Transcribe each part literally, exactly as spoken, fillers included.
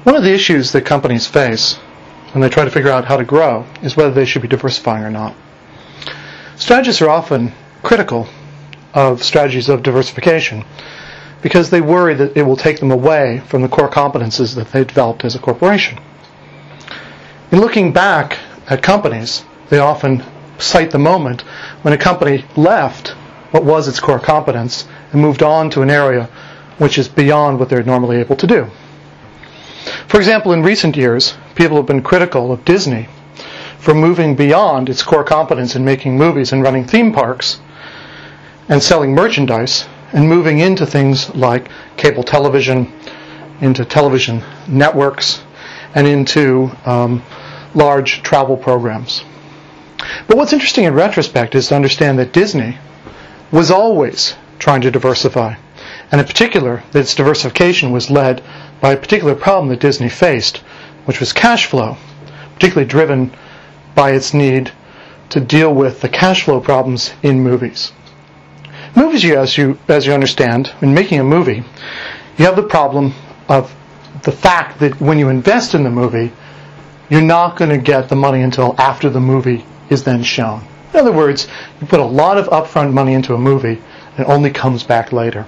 One of the issues that companies face when they try to figure out how to grow is whether they should be diversifying or not. Strategists are often critical of strategies of diversification because they worry that it will take them away from the core competences that they developed as a corporation. In looking back at companies, they often cite the moment when a company left what was its core competence and moved on to an area which is beyond what they're normally able to do. For example, in recent years, people have been critical of Disney for moving beyond its core competence in making movies and running theme parks and selling merchandise and moving into things like cable television, into television networks, and into um, large travel programs. But what's interesting in retrospect is to understand that Disney was always trying to diversify, and in particular that its diversification was led by a particular problem that Disney faced, which was cash flow, particularly driven by its need to deal with the cash flow problems in movies. Movies, you, as you as you understand, when making a movie, you have the problem of the fact that when you invest in the movie, you're not going to get the money until after the movie is then shown. In other words, you put a lot of upfront money into a movie, and it only comes back later.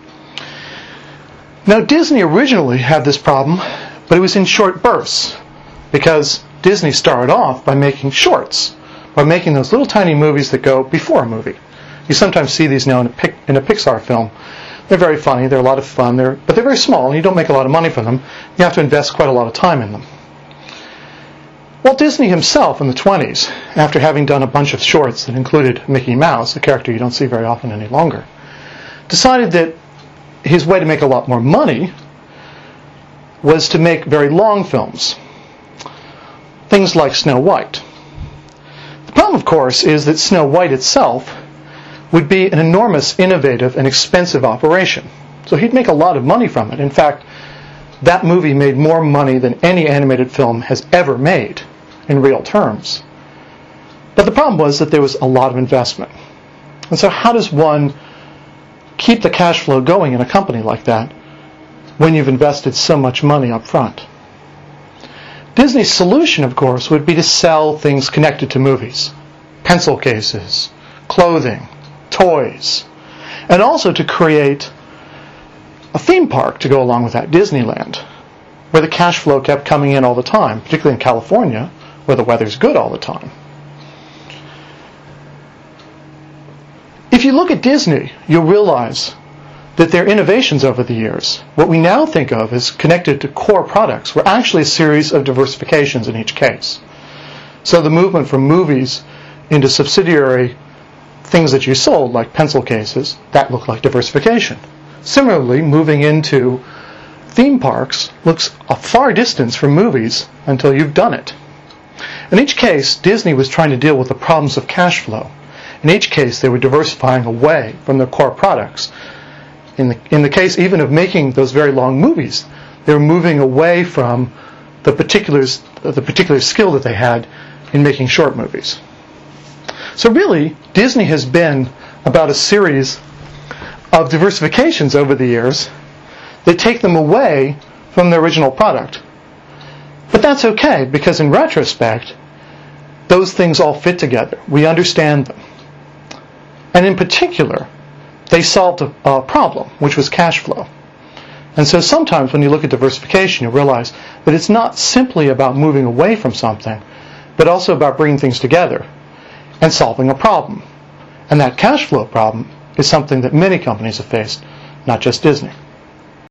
Now, Disney originally had this problem, but it was in short bursts, because Disney started off by making shorts, by making those little tiny movies that go before a movie. You sometimes see these now in a, in a Pixar film. They're very funny, they're a lot of fun, they're, but they're very small, and you don't make a lot of money from them. You have to invest quite a lot of time in them. Walt Disney himself in the twenties, after having done a bunch of shorts that included Mickey Mouse, a character you don't see very often any longer, decided that his way to make a lot more money was to make very long films. Things like Snow White. The problem, of course, is that Snow White itself would be an enormous, innovative, and expensive operation. So he'd make a lot of money from it. In fact, that movie made more money than any animated film has ever made in real terms. But the problem was that there was a lot of investment. And so how does one keep the cash flow going in a company like that when you've invested so much money up front? Disney's solution, of course, would be to sell things connected to movies. Pencil cases, clothing, toys, and also to create a theme park to go along with that, Disneyland, where the cash flow kept coming in all the time, particularly in California, where the weather's good all the time. If you look at Disney, you'll realize that their innovations over the years, what we now think of as connected to core products, were actually a series of diversifications in each case. So the movement from movies into subsidiary things that you sold, like pencil cases, that looked like diversification. Similarly, moving into theme parks looks a far distance from movies until you've done it. In each case, Disney was trying to deal with the problems of cash flow. In each case, they were diversifying away from their core products. In the, in the case even of making those very long movies, they were moving away from the particulars, the particular skill that they had in making short movies. So really, Disney has been about a series of diversifications over the years that take them away from the original product. But that's okay, because in retrospect, those things all fit together. We understand them. And in particular, they solved a, a problem, which was cash flow. And so sometimes when you look at diversification, you realize that it's not simply about moving away from something, but also about bringing things together and solving a problem. And that cash flow problem is something that many companies have faced, not just Disney.